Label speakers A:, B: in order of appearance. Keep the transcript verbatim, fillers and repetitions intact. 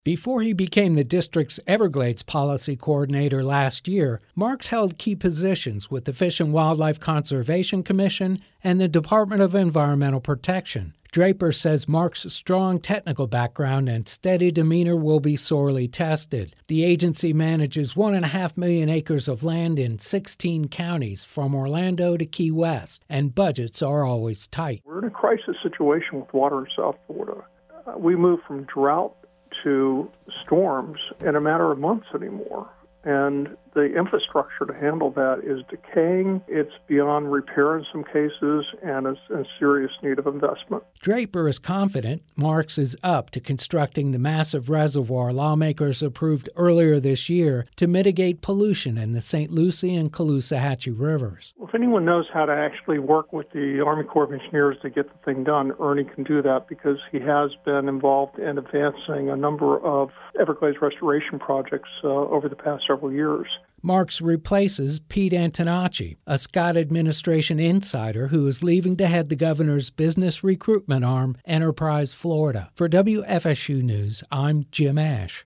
A: Before he became the district's Everglades policy coordinator last year, Marks held key positions with the Fish and Wildlife Conservation Commission and the Department of Environmental Protection. Draper says Marks' strong technical background and steady demeanor will be sorely tested. The agency manages one and a half million acres of land in sixteen counties from Orlando to Key West, and budgets are always tight.
B: We're in a crisis situation with water in South Florida. Uh, we moved from drought to storms in a matter of months anymore. And the infrastructure to handle that is decaying. It's beyond repair in some cases, and it's in serious need of investment.
A: Draper is confident Marks is up to constructing the massive reservoir lawmakers approved earlier this year to mitigate pollution in the Saint Lucie and Caloosahatchee rivers.
B: If anyone knows how to actually work with the Army Corps of Engineers to get the thing done, Ernie can do that because he has been involved in advancing a number of Everglades restoration projects uh, over the past several years.
A: Marks replaces Pete Antonacci, a Scott administration insider who is leaving to head the governor's business recruitment arm, Enterprise Florida. For W F S U News, I'm Jim Ash.